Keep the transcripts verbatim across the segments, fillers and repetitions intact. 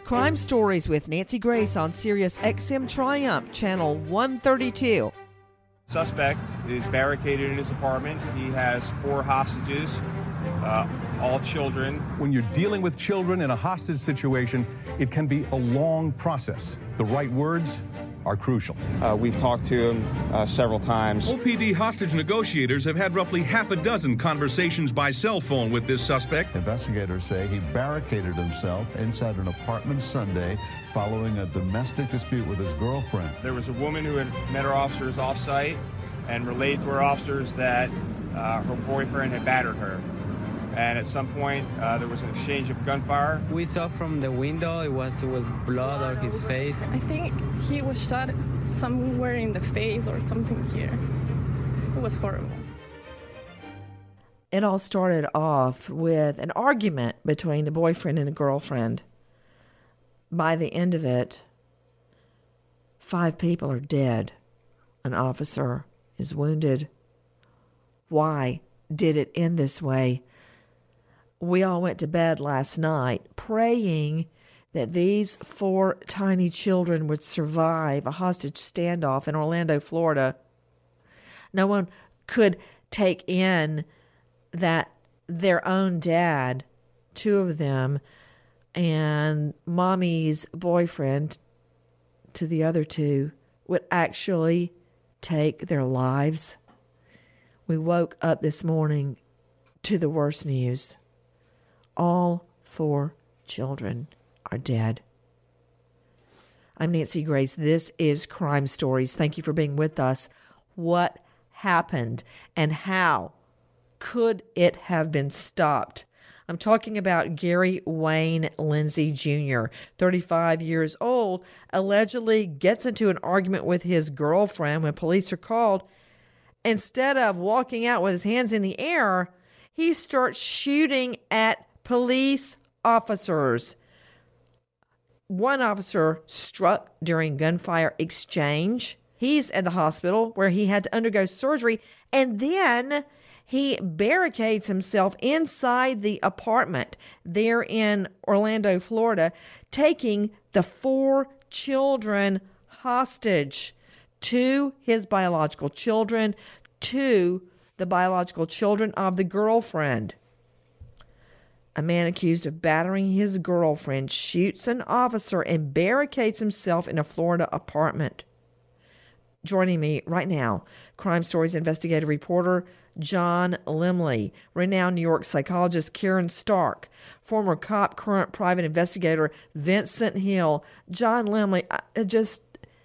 Crime Stories with Nancy Grace on Sirius X M Triumph, Channel one thirty-two. Suspect is barricaded in his apartment. He has four hostages, uh, all children. When you're dealing with children in a hostage situation, it can be a long process. The right words are crucial. Uh, we've talked to him uh, several times. O P D hostage negotiators have had roughly half a dozen conversations by cell phone with this suspect. Investigators say he barricaded himself inside an apartment Sunday following a domestic dispute with his girlfriend. There was a woman who had met her officers off-site and relayed to her officers that uh, her boyfriend had battered her. And at some point, uh, there was an exchange of gunfire. We saw from the window it was with blood on his face. I think he was shot somewhere in the face or something here. It was horrible. It all started off with an argument between a boyfriend and a girlfriend. By the end of it, five people are dead. An officer is wounded. Why did it end this way? We all went to bed last night praying that these four tiny children would survive a hostage standoff in Orlando, Florida. No one could take in that their own dad, two of them, and mommy's boyfriend to the other two would actually take their lives. We woke up this morning to the worst news. All four children are dead. I'm Nancy Grace. This is Crime Stories. Thank you for being with us. What happened and how could it have been stopped? I'm talking about Gary Wayne Lindsay Junior, thirty-five years old, allegedly gets into an argument with his girlfriend when police are called. Instead of walking out with his hands in the air, he starts shooting at police officers. One officer struck during gunfire exchange. He's at the hospital where he had to undergo surgery, and then he barricades himself inside the apartment there in Orlando, Florida, taking the four children hostage. Two, his biological children, two, the biological children of the girlfriend. A man accused of battering his girlfriend shoots an officer and barricades himself in a Florida apartment. Joining me right now, Crime Stories investigative reporter John Lemley, renowned New York psychologist Karen Stark, former cop, current private investigator Vincent Hill. John Lemley, I just,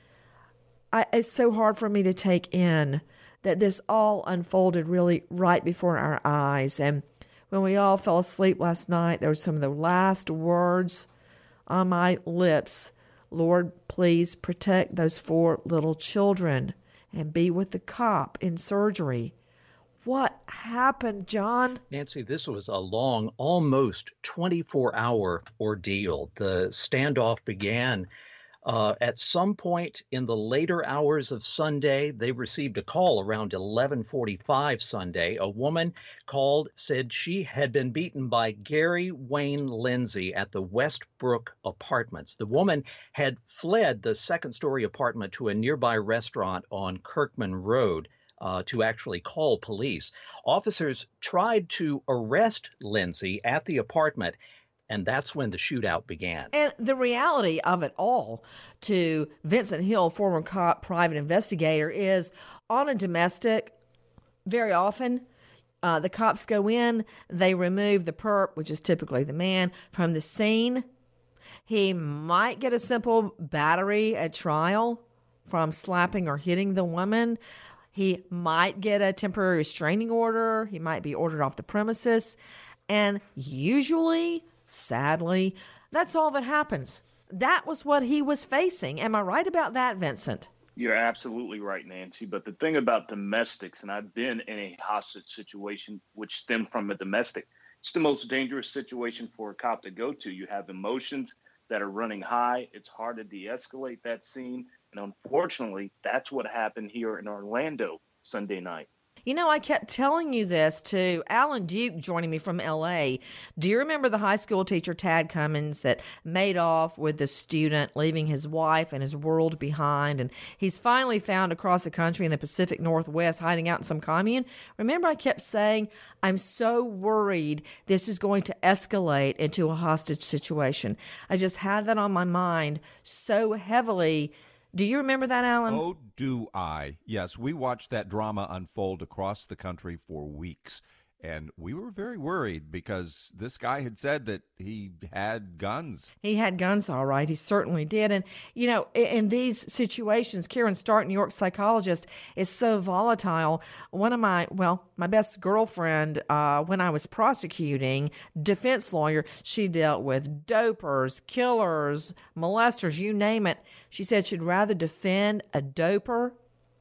I, it's so hard for me to take in that this all unfolded really right before our eyes. And when we all fell asleep last night, there were some of the last words on my lips. Lord, please protect those four little children and be with the cop in surgery. What happened, John? Nancy, this was a long, almost twenty-four hour ordeal. The standoff began uh, at some point in the later hours of Sunday. They received a call around eleven forty-five Sunday. A woman called, said she had been beaten by Gary Wayne Lindsay at the Westbrook Apartments. The woman had fled the second-story apartment to a nearby restaurant on Kirkman Road. Uh, to actually call police. Officers tried to arrest Lindsay at the apartment, and that's when the shootout began. And the reality of it all, to Vincent Hill, former cop, private investigator, is on a domestic, very often, uh, the cops go in, they remove the perp, which is typically the man, from the scene. He might get a simple battery at trial from slapping or hitting the woman. He might get a temporary restraining order. He might be ordered off the premises. And usually, sadly, that's all that happens. That was what he was facing. Am I right about that, Vincent? You're absolutely right, Nancy. But the thing about domestics, and I've been in a hostage situation which stemmed from a domestic, it's the most dangerous situation for a cop to go to. You have emotions that are running high. It's hard to de-escalate that scene. And unfortunately, that's what happened here in Orlando Sunday night. You know, I kept telling you this to Alan Duke joining me from L A. Do you remember the high school teacher, Tad Cummins, that made off with the student, leaving his wife and his world behind? And he's finally found across the country in the Pacific Northwest, hiding out in some commune. Remember, I kept saying, I'm so worried this is going to escalate into a hostage situation. I just had that on my mind so heavily. Do you remember that, Alan? Oh, do I. Yes, we watched that drama unfold across the country for weeks, and we were very worried because this guy had said that he had guns. He had guns, all right. He certainly did. And, you know, in, in these situations, Karen Stark, New York psychologist, is so volatile. One of my, well, my best girlfriend, uh, when I was prosecuting, defense lawyer, she dealt with dopers, killers, molesters, you name it. She said she'd rather defend a doper,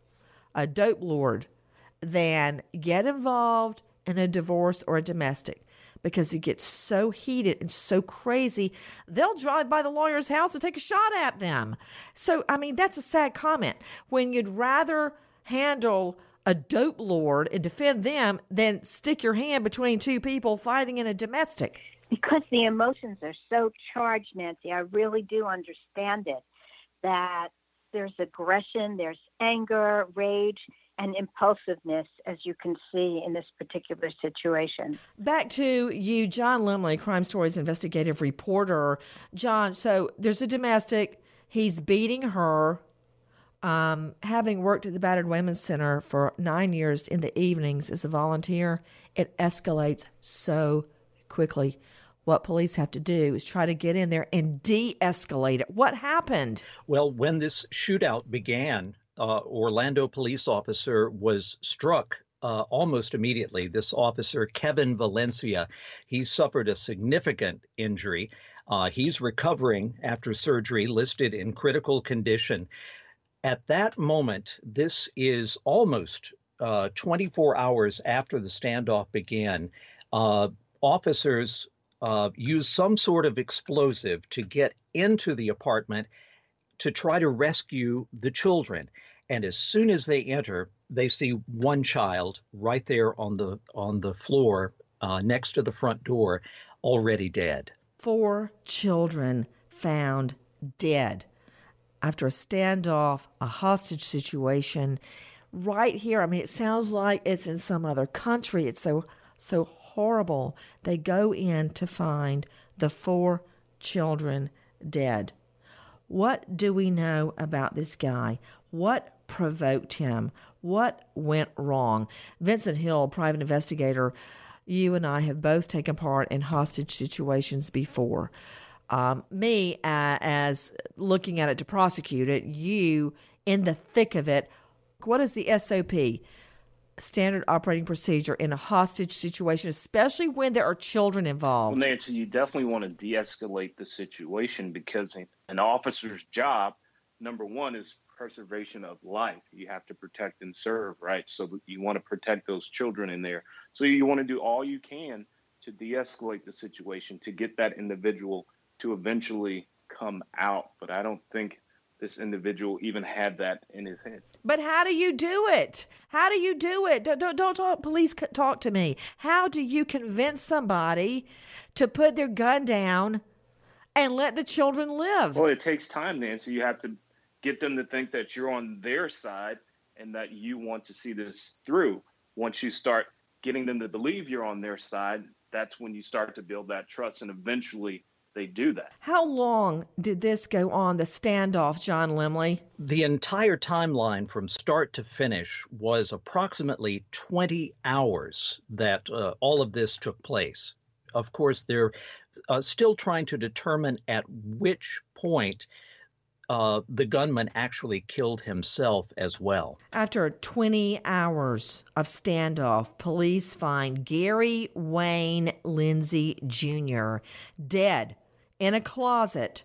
a dope lord, than get involved in a divorce or a domestic, because it gets so heated and so crazy, they'll drive by the lawyer's house and take a shot at them. So, I mean, that's a sad comment. When you'd rather handle a dope lord and defend them than stick your hand between two people fighting in a domestic. Because the emotions are so charged, Nancy, I really do understand it, that there's aggression, there's anger, rage, and impulsiveness, as you can see in this particular situation. Back to you, John Lemley, Crime Stories investigative reporter. John, so there's a domestic. He's beating her. Um, having worked at the Battered Women's Center for nine years in the evenings as a volunteer, it escalates so quickly. What police have to do is try to get in there and de-escalate it. What happened? Well, when this shootout began, Uh, Orlando police officer was struck uh, almost immediately. This officer, Kevin Valencia, he suffered a significant injury. Uh, he's recovering after surgery, listed in critical condition. At that moment, this is almost uh, twenty-four hours after the standoff began. Uh, officers uh, used some sort of explosive to get into the apartment to try to rescue the children. And as soon as they enter, they see one child right there on the on the floor uh, next to the front door, already dead. Four children found dead after a standoff, a hostage situation, right here. I mean, it sounds like it's in some other country. It's so so horrible. They go in to find the four children dead. What do we know about this guy? What provoked him? What went wrong? Vincent Hill, private investigator, you and I have both taken part in hostage situations before. Um, me, uh, as looking at it to prosecute it, you in the thick of it. What is the S O P? Standard operating procedure in a hostage situation, especially when there are children involved? Well, Nancy, you definitely want to de-escalate the situation, because an officer's job, number one, is preservation of life. You have to protect and serve, right? So you want to protect those children in there. So you want to do all you can to de-escalate the situation, to get that individual to eventually come out. But I don't think this individual even had that in his head. But how do you do it? How do you do it? Don't, don't, don't talk, police talk to me. How do you convince somebody to put their gun down and let the children live? Well, it takes time, Nancy. You have to get them to think that you're on their side and that you want to see this through. Once you start getting them to believe you're on their side, that's when you start to build that trust, and eventually they do that. How long did this go on, the standoff, John Lemley? The entire timeline from start to finish was approximately twenty hours that uh, all of this took place. Of course, they're uh, still trying to determine at which point uh, the gunman actually killed himself as well. After twenty hours of standoff, police find Gary Wayne Lindsay Junior dead in a closet,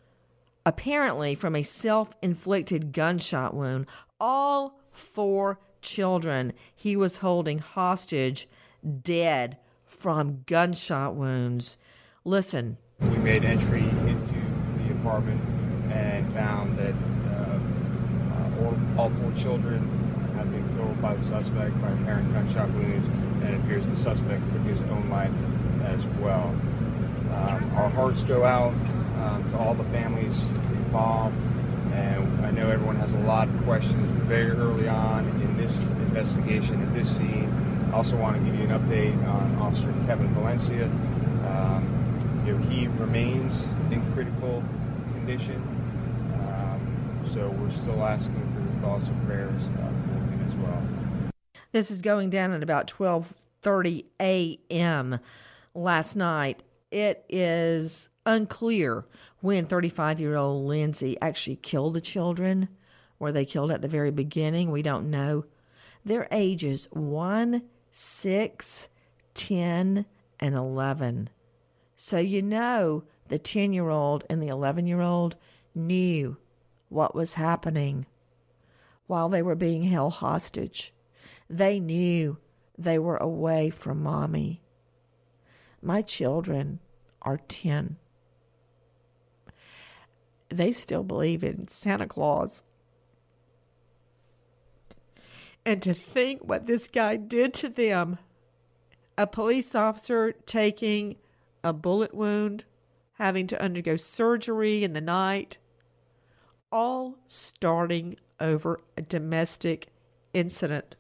apparently from a self-inflicted gunshot wound. All four children he was holding hostage dead from gunshot wounds. Listen. We made entry into the apartment and found that uh, uh, all, all four children had been killed killed by the suspect by apparent gunshot wounds, and it appears the suspect took his own life as well. Um, our hearts go out um, to all the families involved, and I know everyone has a lot of questions very early on in this investigation, at this scene. I also want to give you an update on Officer Kevin Valencia. Um, you know, he remains in critical condition, um, so we're still asking for your thoughts and prayers uh, for him as well. This is going down at about twelve thirty a.m. last night. It is unclear when thirty-five-year-old Lindsay actually killed the children. Were they killed at the very beginning? We don't know. Their ages one, six, ten, and eleven. So you know the ten-year-old and the eleven-year-old knew what was happening while they were being held hostage. They knew they were away from mommy. My children are ten. They still believe in Santa Claus. And to think what this guy did to them, a police officer taking a bullet wound, having to undergo surgery in the night, all starting over a domestic incident.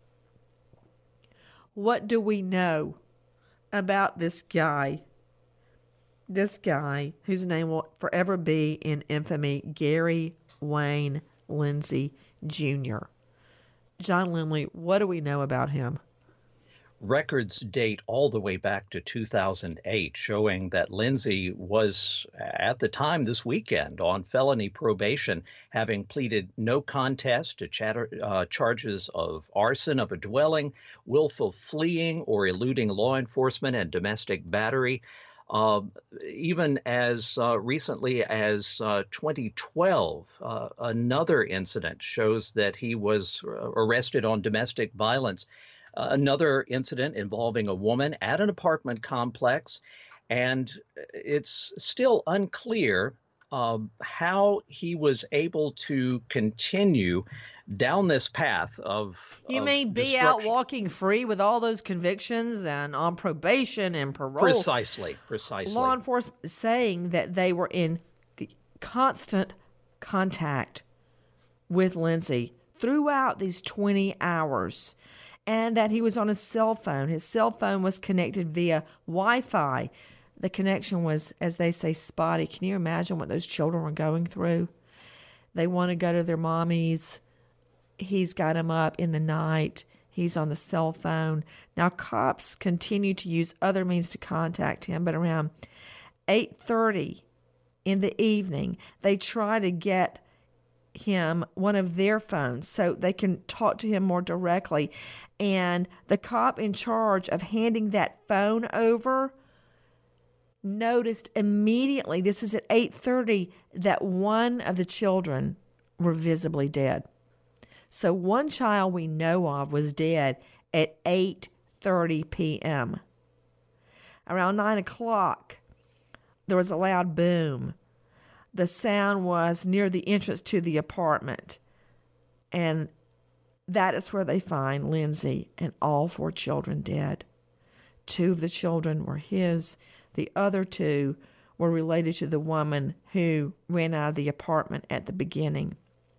What do we know about this guy? This guy, whose name will forever be in infamy, Gary Wayne Lindsay Junior John Lindley, what do we know about him? Records date all the way back to two thousand eight, showing that Lindsay was, at the time this weekend, on felony probation, having pleaded no contest to chatter, uh, charges of arson of a dwelling, willful fleeing or eluding law enforcement, and domestic battery. Uh, even as uh, recently as uh, twenty twelve, uh, another incident shows that he was arrested on domestic violence. Uh, another incident involving a woman at an apartment complex, and it's still unclear um, how he was able to continue down this path of You of mean be out walking free with all those convictions and on probation and parole? Precisely, precisely. Law enforcement is saying that they were in constant contact with Lindsay throughout these twenty hours, and that he was on his cell phone. His cell phone was connected via Wi-Fi. The connection was, as they say, spotty. Can you imagine what those children were going through? They want to go to their mommies. He's got him up in the night. He's on the cell phone. Now, cops continue to use other means to contact him, but around eight thirty in the evening, they try to get him one of their phones so they can talk to him more directly. And the cop in charge of handing that phone over noticed immediately, this is at eight thirty, that one of the children were visibly dead. So one child we know of was dead at eight thirty p.m. Around nine o'clock, there was a loud boom. The sound was near the entrance to the apartment. And that is where they find Lindsay and all four children dead. Two of the children were his. The other two were related to the woman who ran out of the apartment at the beginning.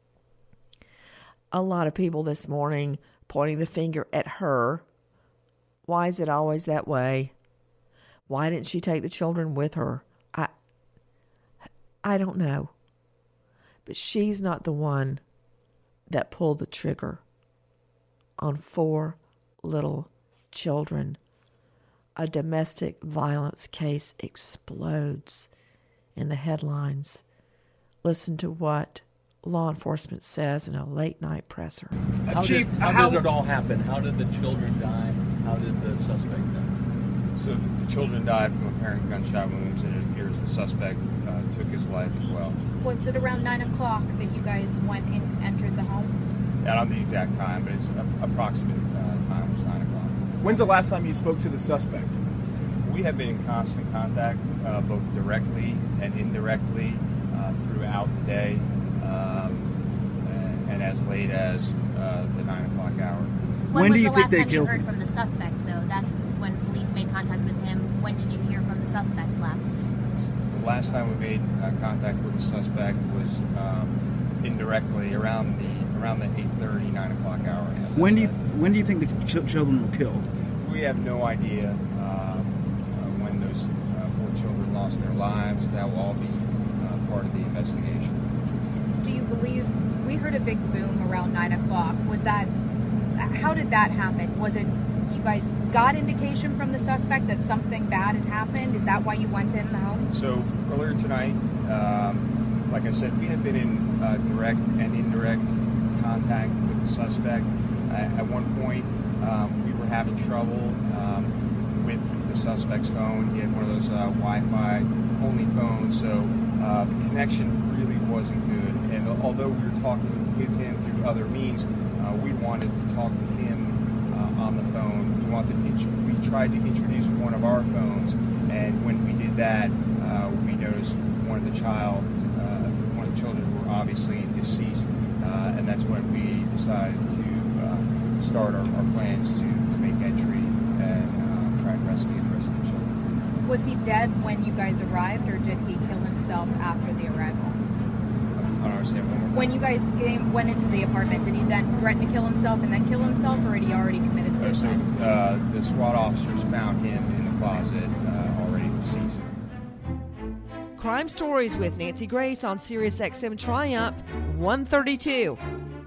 A lot of people this morning pointing the finger at her. Why is it always that way? Why didn't she take the children with her? I I don't know. But she's not the one that pulled the trigger on four little children. A domestic violence case explodes in the headlines. Listen to what law enforcement says in a late night presser. How, Chief, did, how, how did it all happen? How did the children die? How did the suspect die? So the children died from apparent gunshot wounds, and it appears the suspect uh, took his life as well. Was it around nine o'clock that you guys went and entered the home? I don't know the exact time, but it's a, approximate uh, time was nine o'clock. When's the last time you spoke to the suspect? We have been in constant contact, uh, both directly and indirectly, uh, throughout the day. Um, and as late as uh, the nine o'clock hour. When, when was do you the think last they time you killed heard him? from the suspect, though? That's when police made contact with him. When did you hear from the suspect last? The last time we made uh, contact with the suspect was um, indirectly around the around the eight thirty, nine o'clock hour. When do you when do you think the ch- children were killed? We have no idea um, uh, when those uh, poor children lost their lives. That will all be uh, part of the investigation. Do you believe we heard a big boom around nine o'clock? Was that how did that happen? Was it you guys got indication from the suspect that something bad had happened? Is that why you went in the home? So earlier tonight, um, like I said, we had been in uh, direct and indirect contact with the suspect. Uh, at one point, um, we were having trouble um, with the suspect's phone. He had one of those uh, Wi-Fi only phones, so uh, the connection really wasn't good. And although we were talking with him through other means, uh, we wanted to talk to him uh, on the phone. We wanted to, we tried to introduce one of our phones, and when we did that, uh, we noticed one of the child, uh, one of the children were obviously deceased, uh, and that's when we decided to uh, start our, our plans to, to make entry and uh, try and rescue the rest of the children. Was he dead when you guys arrived, or did he kill himself after the arrival? I don't understand one more time. When you guys came, went into the apartment, did he then threaten to kill himself and then kill himself, or had he already committed Uh, so suicide? uh, the SWAT officers found him in the closet, uh, already deceased. Crime Stories with Nancy Grace on Sirius X M Triumph one thirty-two.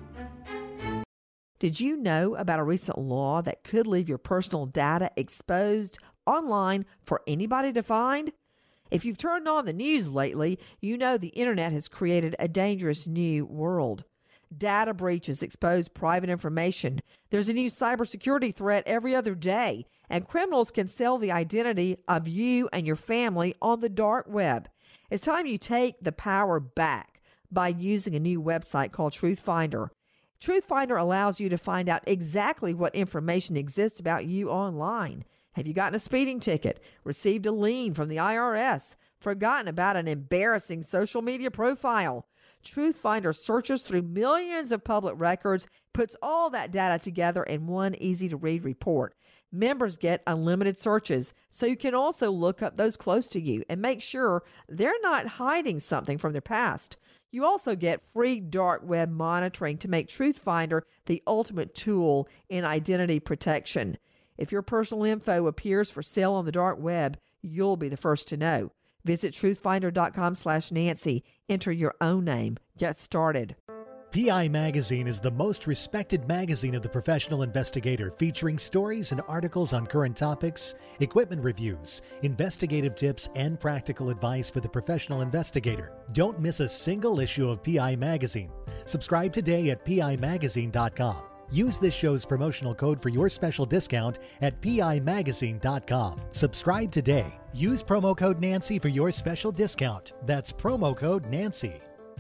Did you know about a recent law that could leave your personal data exposed online for anybody to find? If you've turned on the news lately, you know the internet has created a dangerous new world. Data breaches expose private information. There's a new cybersecurity threat every other day, and criminals can sell the identity of you and your family on the dark web. It's time you take the power back by using a new website called Truth Finder. Truth Finder allows you to find out exactly what information exists about you online. Have you gotten a speeding ticket, received a lien from the I R S, forgotten about an embarrassing social media profile? Truth Finder searches through millions of public records, puts all that data together in one easy-to-read report. Members get unlimited searches, so you can also look up those close to you and make sure they're not hiding something from their past. You also get free dark web monitoring to make Truth Finder the ultimate tool in identity protection. If your personal info appears for sale on the dark web, you'll be the first to know. Visit truthfinder.com slash Nancy. Enter your own name. Get started. P I Magazine is the most respected magazine of the professional investigator, featuring stories and articles on current topics, equipment reviews, investigative tips, and practical advice for the professional investigator. Don't miss a single issue of P I Magazine. Subscribe today at P I magazine dot com. Use this show's promotional code for your special discount at P I magazine dot com. Subscribe today. Use promo code Nancy for your special discount. That's promo code Nancy.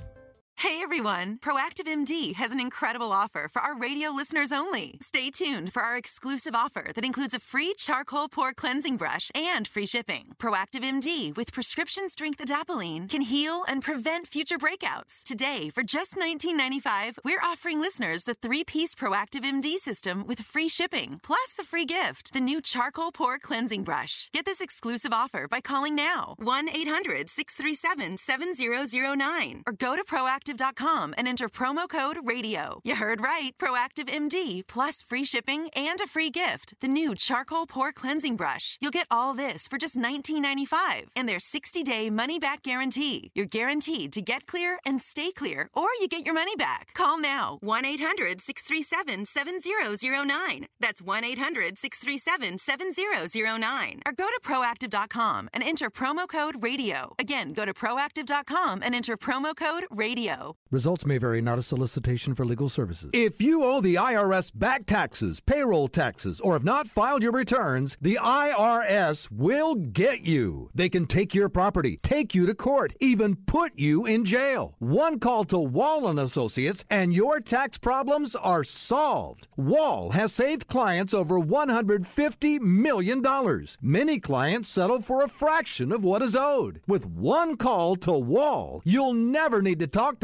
Hey everyone, Proactive M D has an incredible offer for our radio listeners only. Stay tuned for our exclusive offer that includes a free charcoal pore cleansing brush and free shipping. Proactive M D with prescription strength adapalene can heal and prevent future breakouts. Today, for just nineteen ninety-five dollars, we're offering listeners the three-piece Proactive M D system with free shipping, plus a free gift, the new charcoal pore cleansing brush. Get this exclusive offer by calling now, one eight hundred, six three seven, seven zero zero nine, or go to proactive dot com and enter promo code radio. You heard right. Proactive M D plus free shipping and a free gift, the new charcoal pore cleansing brush. You'll get all this for just nineteen ninety-five dollars and their sixty-day money-back guarantee. You're guaranteed to get clear and stay clear, or you get your money back. Call now, one eight hundred, six three seven, seven zero zero nine. That's one eight hundred, six three seven, seven zero zero nine. Or go to proactive dot com and enter promo code radio. Again, go to proactive dot com and enter promo code radio. Results may vary, not a solicitation for legal services. If you owe the I R S back taxes, payroll taxes, or have not filed your returns, the I R S will get you. They can take your property, take you to court, even put you in jail. One call to Wall and Associates and your tax problems are solved. Wall has saved clients over one hundred fifty million dollars. Many clients settle for a fraction of what is owed. With one call to Wall, you'll never need to talk to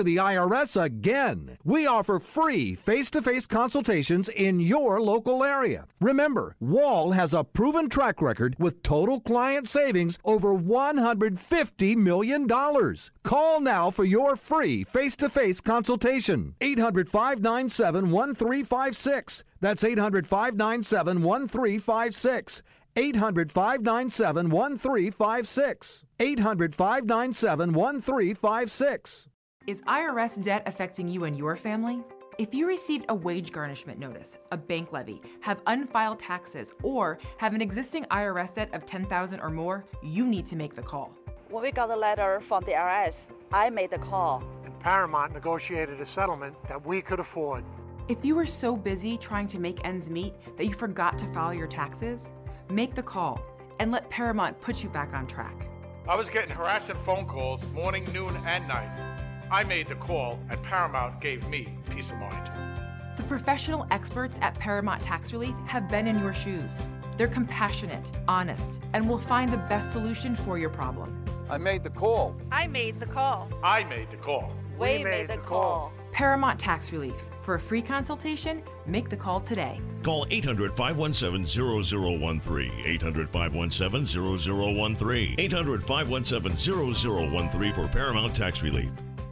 the I R S again. We offer free face-to-face consultations in your local area. Remember, Wall has a proven track record with total client savings over one hundred fifty million dollars. Call now for your free face-to-face consultation. eight hundred, five nine seven, one three five six. That's eight hundred, five nine seven, one three five six. eight hundred, five nine seven, one three five six. eight hundred, five nine seven, one three five six. Is I R S debt affecting you and your family? If you received a wage garnishment notice, a bank levy, have unfiled taxes, or have an existing I R S debt of ten thousand dollars or more, you need to make the call. When we got the letter from the I R S, I made the call. And Paramount negotiated a settlement that we could afford. If you were so busy trying to make ends meet that you forgot to file your taxes, make the call and let Paramount put you back on track. I was getting harassing phone calls morning, noon, and night. I made the call, and Paramount gave me peace of mind. The professional experts at Paramount Tax Relief have been in your shoes. They're compassionate, honest, and will find the best solution for your problem. I made the call. I made the call. I made the call. We, we made, made the call. call. Paramount Tax Relief. For a free consultation, make the call today. Call eight hundred, five one seven, zero zero one three. eight hundred, five one seven, zero zero one three. eight hundred, five one seven, zero zero one three for Paramount Tax Relief.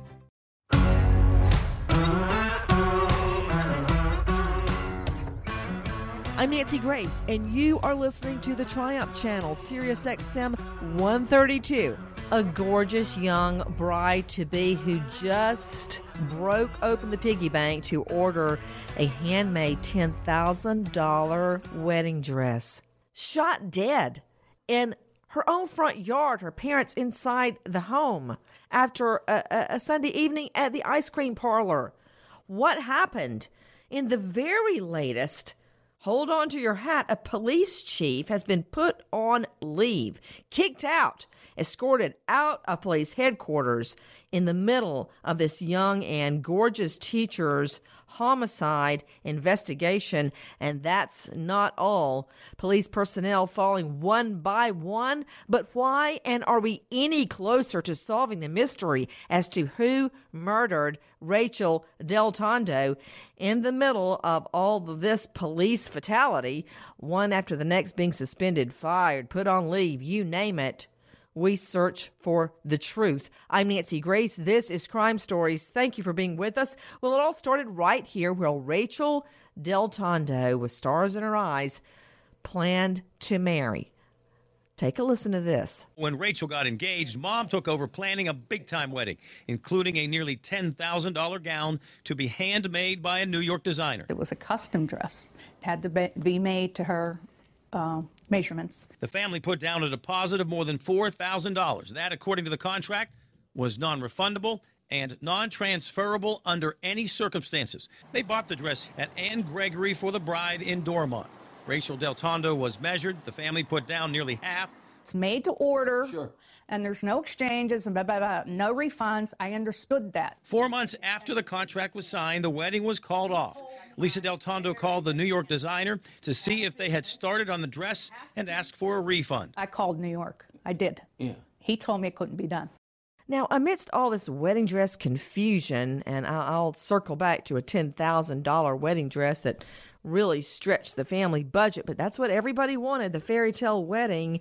I'm Nancy Grace, and you are listening to the Triumph Channel, Sirius X M one thirty-two. A gorgeous young bride-to-be who just broke open the piggy bank to order a handmade ten thousand dollars wedding dress. Shot dead in her own front yard, her parents inside the home after a, a, a Sunday evening at the ice cream parlor. What happened? In the very latest, hold on to your hat, a police chief has been put on leave, kicked out, escorted out of police headquarters in the middle of this young and gorgeous teacher's homicide investigation. And that's not all. Police personnel falling one by one. But why? And are we any closer to solving the mystery as to who murdered Rachel Del Tondo? In the middle of all of this police fatality, one after the next being suspended, fired, put on leave, you name it, we search for the truth. I'm Nancy Grace. This is Crime Stories. Thank you for being with us. Well, it all started right here where Rachel Del Tondo, with stars in her eyes, planned to marry. Take a listen to this. When Rachel got engaged, Mom took over planning a big-time wedding, including a nearly ten thousand dollars gown to be handmade by a New York designer. It was a custom dress. It had to be made to her uh, measurements. The family put down a deposit of more than four thousand dollars. That, according to the contract, was non-refundable and non-transferable under any circumstances. They bought the dress at Anne Gregory for the bride in Dormont. Rachel Del Tondo was measured. The family put down nearly half. It's made to order, sure, and there's no exchanges and blah, blah, blah, no refunds. I understood that. Four months after the contract was signed, the wedding was called off. Lisa Del Tondo called the New York designer to see if they had started on the dress and asked for a refund. I called New York. I did. Yeah. He told me it couldn't be done. Now, amidst all this wedding dress confusion, and I'll circle back to a ten thousand dollars wedding dress that really stretched the family budget, but that's what everybody wanted, the fairy tale wedding.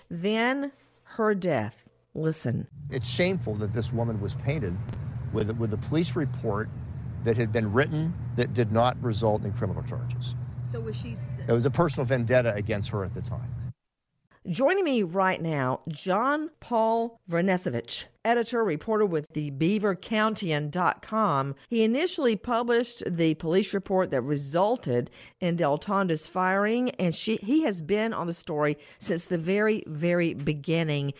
Then her death. Listen. It's shameful that this woman was painted with, with a police report that had been written that did not result in criminal charges. So was she... It was a personal vendetta against her at the time. Joining me right now, John Paul Vranesevich, editor, reporter with the Beaver Countian dot com. He initially published the police report that resulted in Del Tondo's firing, and she, he has been on the story since the very, very beginning.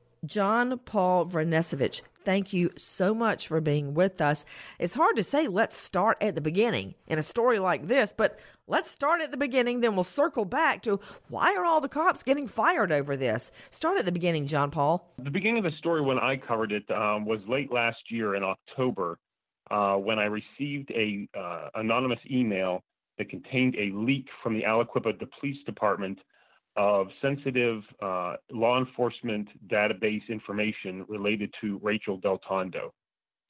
John Paul Vranesevich, thank you so much for being with us. It's hard to say let's start at the beginning in a story like this, but let's start at the beginning, then we'll circle back to why are all the cops getting fired over this? Start at the beginning, John Paul. The beginning of the story when I covered it um, was late last year in October uh, when I received a uh, anonymous email that contained a leak from the Aliquippa Police Department of sensitive uh, law enforcement database information related to Rachel Del Tondo.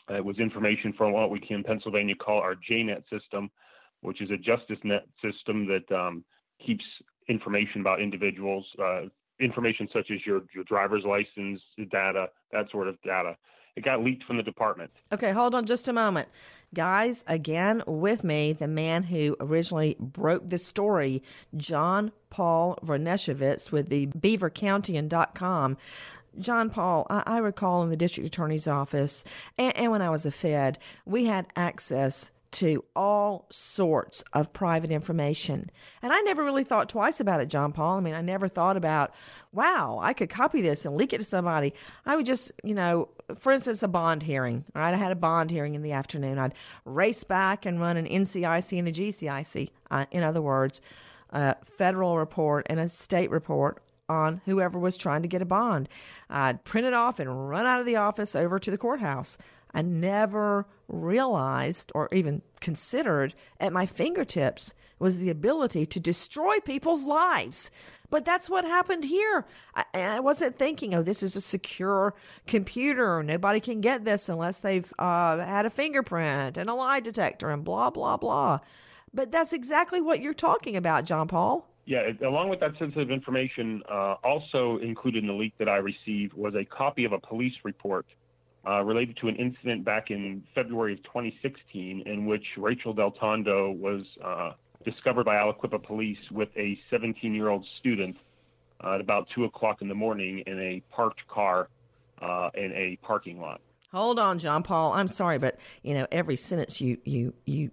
It was information from what we can in Pennsylvania call our J NET system, which is a justice net system that um, keeps information about individuals, uh, information such as your, your driver's license data, that sort of data. It got leaked from the department. Okay, hold on just a moment. Guys, again, with me, the man who originally broke this story, John Paul Verneshevitz with the beaver county dot com. John Paul, I, I recall in the district attorney's office, and, and when I was a Fed, we had access to all sorts of private information. And I never really thought twice about it, John Paul. I mean, I never thought about, wow, I could copy this and leak it to somebody. I would just, you know, for instance, a bond hearing, right? I had a bond hearing in the afternoon. I'd race back and run an N C I C and a G C I C. Uh, in other words, a federal report and a state report on whoever was trying to get a bond. I'd print it off and run out of the office over to the courthouse. I never realized or even considered at my fingertips was the ability to destroy people's lives. But that's what happened here. I, I wasn't thinking, oh, this is a secure computer. Nobody can get this unless they've uh, had a fingerprint and a lie detector and blah, blah, blah. But that's exactly what you're talking about, John Paul. Yeah, it, along with that sensitive information, uh, also included in the leak that I received was a copy of a police report uh, related to an incident back in February of twenty sixteen in which Rachel Del Tondo was uh, discovered by Aliquippa police with a seventeen-year-old student uh, at about two o'clock in the morning in a parked car uh, in a parking lot. Hold on, John Paul. I'm sorry, but, you know, every sentence you you you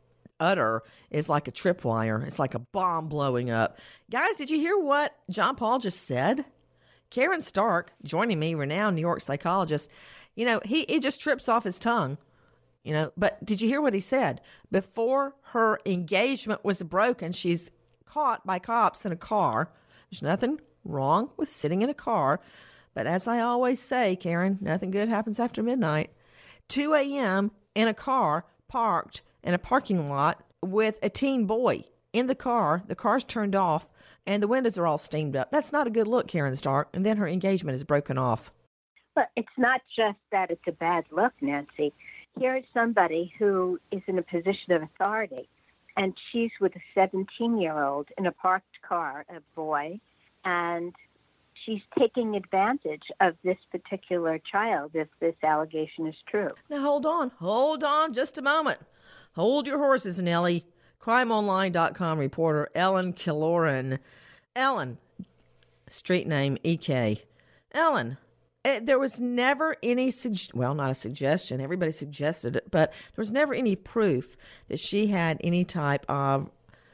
utter is like a tripwire. It's like a bomb blowing up. Guys, did you hear what John Paul just said? Karen Stark, joining me, renowned New York psychologist, you know, he it just trips off his tongue, you know, but did you hear what he said? Before her engagement was broken, she's caught by cops in a car. There's nothing wrong with sitting in a car, but as I always say, Karen, nothing good happens after midnight. two a.m. in a car parked in a parking lot with a teen boy in the car. The car's turned off and the windows are all steamed up. That's not a good look, Karen Stark. And then her engagement is broken off. But it's not just that it's a bad look, Nancy. Here's somebody who is in a position of authority, and she's with a seventeen-year-old in a parked car, a boy, and she's taking advantage of this particular child if this allegation is true. Now, hold on. Hold on just a moment. Hold your horses, Nellie. crime online dot com reporter Ellen Killoran. Ellen, street name E K. Ellen, eh, there was never any, sug- well, not a suggestion. Everybody suggested it, but there was never any proof that she had any type of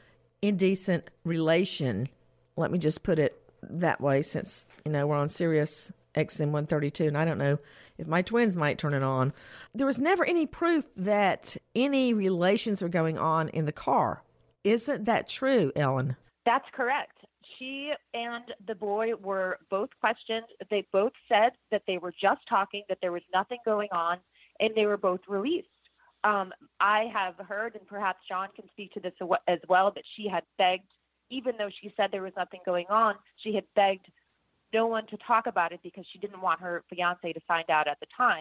indecent relation. Let me just put it that way since, you know, we're on Sirius X M one thirty-two, and I don't know if my twins might turn it on. There was never any proof that any relations were going on in the car. Isn't that true, Ellen? That's correct. She and the boy were both questioned. They both said that they were just talking, that there was nothing going on, and they were both released. Um, I have heard, and perhaps John can speak to this as well, that she had begged, even though she said there was nothing going on, she had begged no one to talk about it because she didn't want her fiance to find out at the time.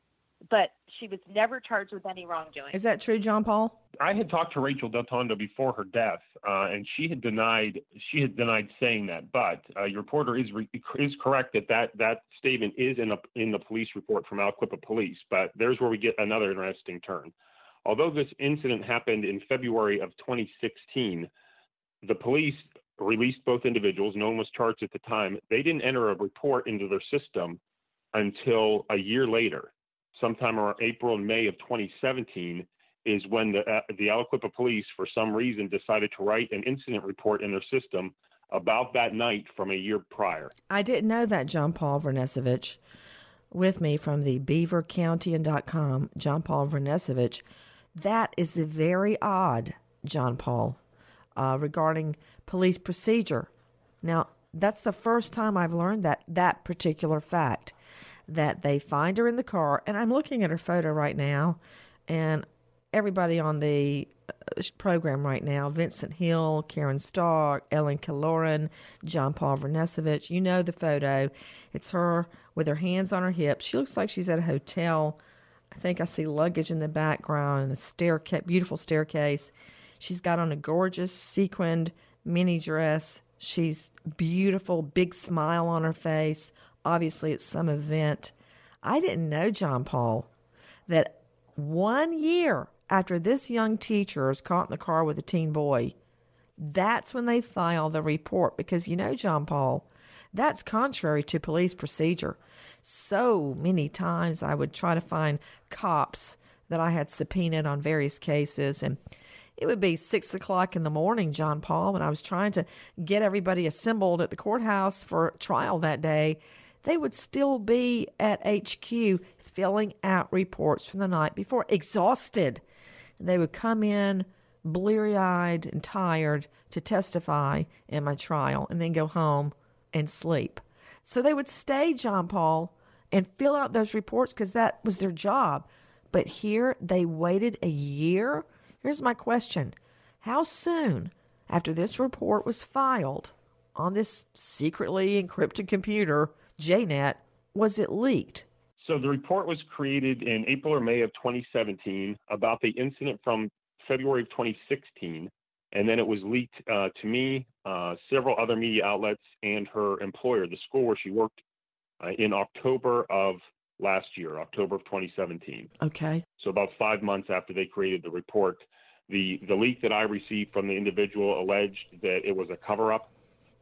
But she was never charged with any wrongdoing. Is that true, John Paul? I had talked to Rachel Del Tondo before her death, uh, and she had denied she had denied saying that. But uh, your reporter is re- is correct that, that that statement is in a, in the police report from Aliquippa Police. But there's where we get another interesting turn. Although this incident happened in February of twenty sixteen, the police released both individuals. No one was charged at the time. They didn't enter a report into their system until a year later. Sometime around April and May of twenty seventeen is when the uh, the Aliquippa Police, for some reason, decided to write an incident report in their system about that night from a year prior. I didn't know that, John Paul Vernesevich. With me from the beaver county dot com, John Paul Vernesevich. That is very odd, John Paul, uh, regarding police procedure. Now, that's the first time I've learned that that particular fact, that they find her in the car, and I'm looking at her photo right now, and everybody on the program right now, Vincent Hill, Karen Stark, Ellen Killoran, John Paul Vernesevich, you know the photo. It's her with her hands on her hips. She looks like she's at a hotel I think I see luggage in the background and a staircase, beautiful staircase. She's got on a gorgeous sequined mini dress. She's beautiful, big smile on her face. Obviously, it's some event. I didn't know, John Paul, that one year after this young teacher is caught in the car with a teen boy, that's when they file the report. Because, you know, John Paul, that's contrary to police procedure. So many times I would try to find cops that I had subpoenaed on various cases, and it would be six o'clock in the morning, John Paul, when I was trying to get everybody assembled at the courthouse for trial that day. They would still be at H Q filling out reports from the night before, exhausted. They would come in bleary-eyed and tired to testify in my trial and then go home and sleep. So they would stay, John Paul, and fill out those reports because that was their job. But here they waited a year. Here's my question. How soon after this report was filed on this secretly encrypted computer, J NET, was it leaked? So the report was created in April or May of twenty seventeen about the incident from February of twenty sixteen, and then it was leaked uh, to me, uh, several other media outlets, and her employer, the school where she worked, uh, in October of last year, October of twenty seventeen. Okay. So about five months after they created the report, the, the leak that I received from the individual alleged that it was a cover-up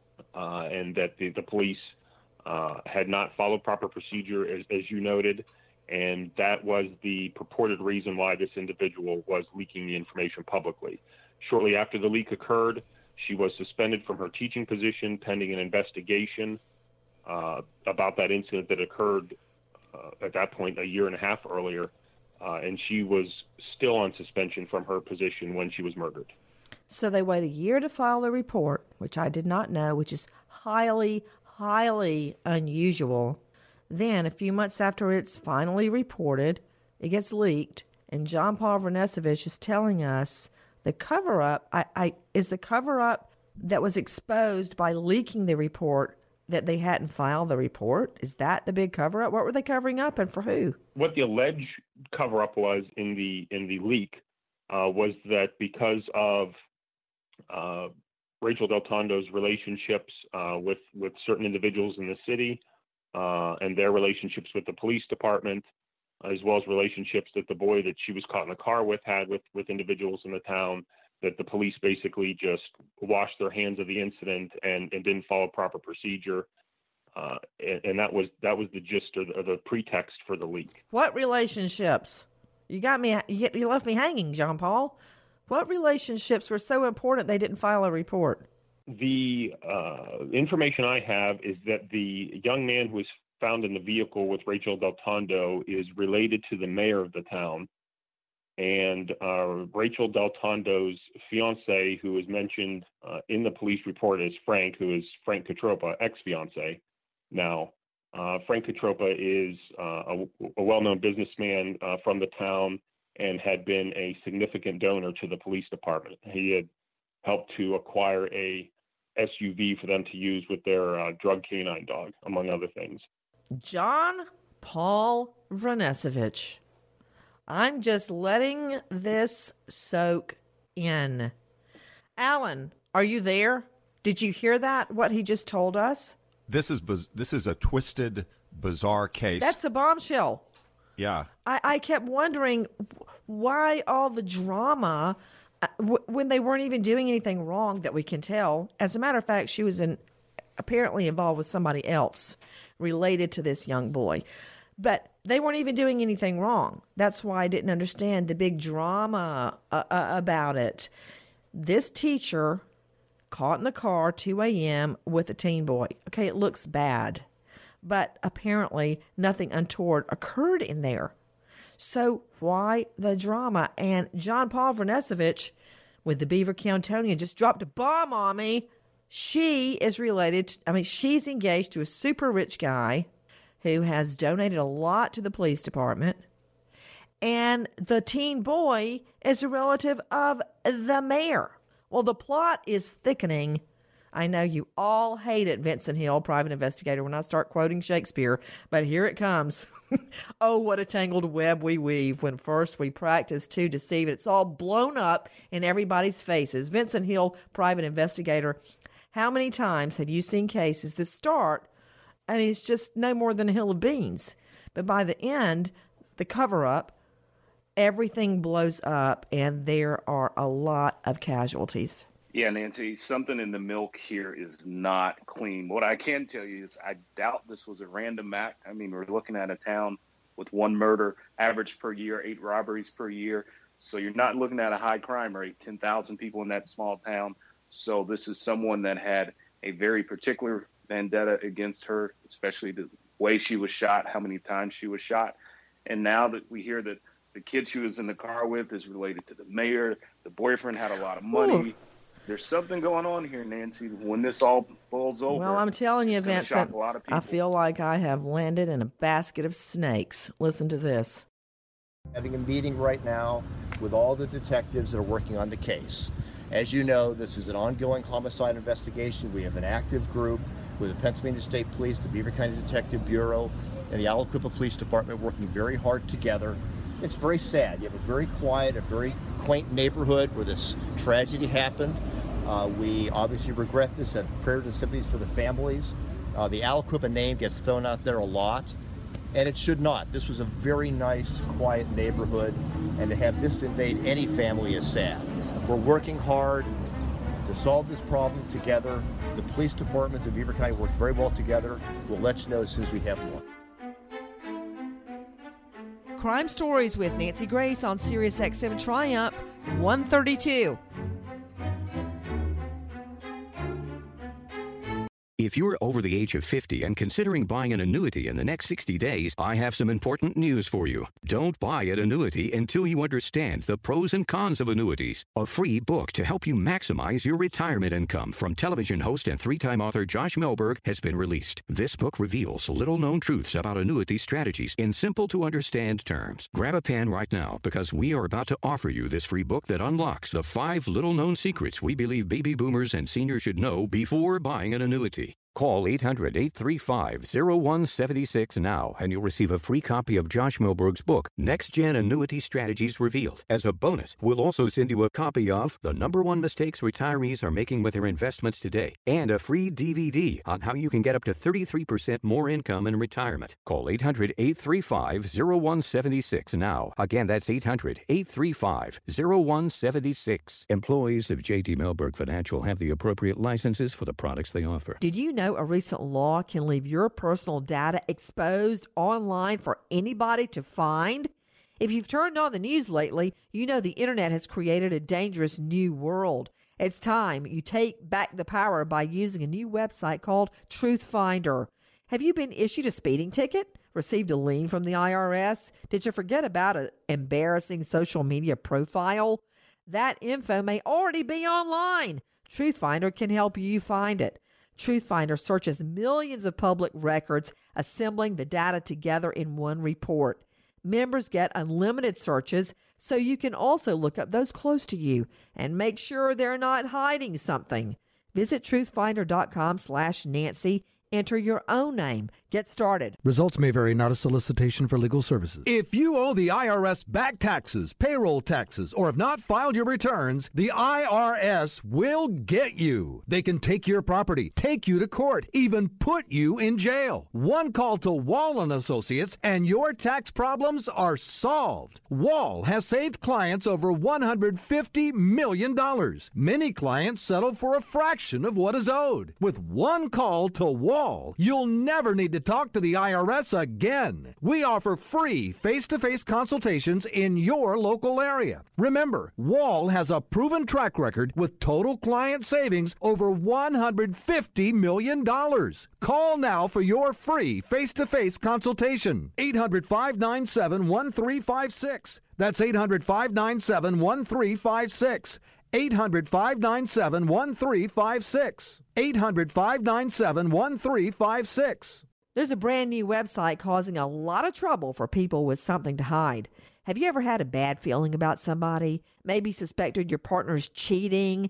uh, and that the, the police uh, had not followed proper procedure, as, as you noted, and that was the purported reason why this individual was leaking the information publicly. Shortly after the leak occurred, she was suspended from her teaching position pending an investigation uh, about that incident that occurred uh, at that point a year and a half earlier, uh, and she was still on suspension from her position when she was murdered. So they wait a year to file the report, which I did not know, which is highly, highly unusual. Then, a few months after it's finally reported, it gets leaked, and John Paul Vrnesovich is telling us the cover-up I, I, is the cover-up that was exposed by leaking the report that they hadn't filed the report. Is that the big cover-up? What were they covering up, and for who? What the alleged cover-up was in the in the leak uh, was that because of uh, Rachel Del Tondo's relationships uh, with with certain individuals in the city, Uh, and their relationships with the police department, as well as relationships that the boy that she was caught in the car with had with, with individuals in the town, that the police basically just washed their hands of the incident and, and didn't follow proper procedure. Uh, and, and that was that was the gist or the, or the pretext for the leak. What relationships? You got me. You, you left me hanging, John Paul. What relationships were so important they didn't file a report? The uh, information I have is that the young man who was found in the vehicle with Rachel Del Tondo is related to the mayor of the town. And uh, Rachel Del Tondo's fiance, who is mentioned uh, in the police report as Frank, who is Frank Catropa, ex-fiance now. Uh, Frank Catropa is uh, a, a well-known businessman uh, from the town and had been a significant donor to the police department. He had helped to acquire a S U V for them to use with their uh, drug canine dog, among other things. John Paul Vrnesovich. I'm just letting this soak in. Alan, are you there? Did you hear that, what he just told us? This is biz- this is a twisted, bizarre case. That's a bombshell. Yeah. I, I kept wondering why all the drama w- when they weren't even doing anything wrong that we can tell. As a matter of fact, she was in, apparently involved with somebody else related to this young boy. But they weren't even doing anything wrong. That's why I didn't understand the big drama uh, uh, about it. This teacher caught in the car two a.m. with a teen boy. Okay, it looks bad. But apparently nothing untoward occurred in there. So why the drama? And John Paul Vrnesovich with the Beaver Countonian just dropped a bomb on me. She is related to, I mean, she's engaged to a super rich guy who has donated a lot to the police department. And the teen boy is a relative of the mayor. Well, the plot is thickening I know you all hate it, Vincent Hill, private investigator, when I start quoting Shakespeare, but here it comes. Oh, what a tangled web we weave when first we practice to deceive. It's all blown up in everybody's faces. Vincent Hill, private investigator, how many times have you seen cases that start, I mean, it's just no more than a hill of beans. But by the end, the cover-up, everything blows up, and there are a lot of casualties. Yeah, Nancy, something in the milk here is not clean. What I can tell you is I doubt this was a random act. I mean, we're looking at a town with one murder average per year, eight robberies per year. So you're not looking at a high crime rate, ten thousand people in that small town. So this is someone that had a very particular vendetta against her, especially the way she was shot, how many times she was shot. And now that we hear that the kid she was in the car with is related to the mayor, the boyfriend had a lot of money. Ooh. There's something going on here, Nancy, when this all boils over. Well, I'm telling you, Vincent, a lot of I feel like I have landed in a basket of snakes. Listen to this. Having a meeting right now with all the detectives that are working on the case. As you know, this is an ongoing homicide investigation. We have an active group with the Pennsylvania State Police, the Beaver County Detective Bureau, and the Aliquippa Police Department working very hard together. It's very sad. You have a very quiet, a very quaint neighborhood where this tragedy happened. Uh, we obviously regret this, have prayers and sympathies for the families. Uh, the Aliquippa name gets thrown out there a lot, and it should not. This was a very nice, quiet neighborhood, and to have this invade any family is sad. We're working hard to solve this problem together. The police departments of Beaver County work very well together. We'll let you know as soon as we have more. Crime Stories with Nancy Grace on Sirius X M Triumph one thirty-two. If you're over the age of fifty and considering buying an annuity in the next sixty days, I have some important news for you. Don't buy an annuity until you understand the pros and cons of annuities. A free book to help you maximize your retirement income from television host and three-time author Josh Melberg has been released. This book reveals little-known truths about annuity strategies in simple-to-understand terms. Grab a pen right now because we are about to offer you this free book that unlocks the five little-known secrets we believe baby boomers and seniors should know before buying an annuity. Call eight hundred, eight three five, zero one seven six now, and you'll receive a free copy of Josh Melberg's book, Next Gen Annuity Strategies Revealed. As a bonus, we'll also send you a copy of The Number One Mistakes Retirees Are Making with Their Investments Today, and a free D V D on how you can get up to thirty-three percent more income in retirement. Call eight hundred, eight three five, zero one seven six now. Again, that's eight hundred, eight three five, zero one seven six. Employees of J T Melberg Financial have the appropriate licenses for the products they offer. Did you know a recent law can leave your personal data exposed online for anybody to find? If you've turned on the news lately, you know the internet has created a dangerous new world. It's time you take back the power by using a new website called Truth Finder. Have you been issued a speeding ticket? Received a lien from the I R S? Did you forget about an embarrassing social media profile? That info may already be online. Truth Finder can help you find it. Truth Finder searches millions of public records, assembling the data together in one report. Members get unlimited searches, so you can also look up those close to you and make sure they're not hiding something. Visit truthfinder.com slash Nancy. Enter your own name. Get started. Results may vary, not a solicitation for legal services. If you owe the I R S back taxes, payroll taxes, or have not filed your returns, the I R S will get you. They can take your property, take you to court, even put you in jail. One call to Wall and Associates and your tax problems are solved. Wall has saved clients over one hundred fifty million dollars. Many clients settle for a fraction of what is owed. With one call to Wall, you'll never need to talk to the I R S again. We offer free face-to-face consultations in your local area. Remember, Wall has a proven track record with total client savings over one hundred fifty million dollars. Call now for your free face-to-face consultation. eight hundred, five nine seven, one three five six. That's eight hundred, five nine seven, one three five six. eight hundred, five nine seven, one three five six. eight hundred, five nine seven, one three five six. There's a brand new website causing a lot of trouble for people with something to hide. Have you ever had a bad feeling about somebody? Maybe suspected your partner's cheating?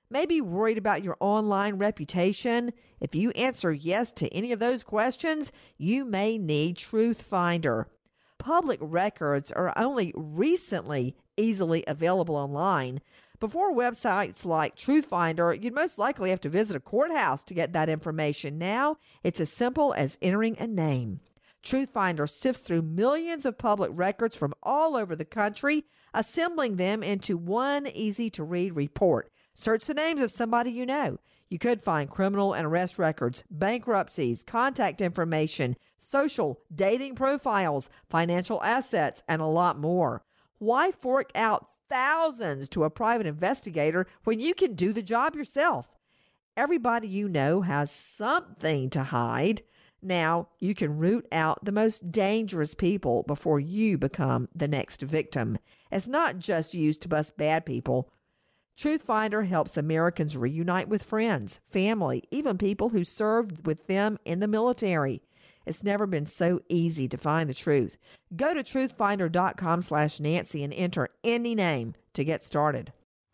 Maybe worried about your online reputation? If you answer yes to any of those questions, you may need Truthfinder. Public records are only recently easily available online. Before websites like Truthfinder, you'd most likely have to visit a courthouse to get that information. Now, it's as simple as entering a name. Truthfinder sifts through millions of public records from all over the country, assembling them into one easy-to-read report. Search the names of somebody you know. You could find criminal and arrest records, bankruptcies, contact information, social, dating profiles, financial assets, and a lot more. Why fork out thousands to a private investigator when you can do the job yourself? Everybody you know has something to hide. Now you can root out the most dangerous people before you become the next victim. It's not just used to bust bad people. Truthfinder helps Americans reunite with friends, family, even people who served with them in the military. It's never been so easy to find the truth. Go to truthfinder.com slash Nancy and enter any name to get started.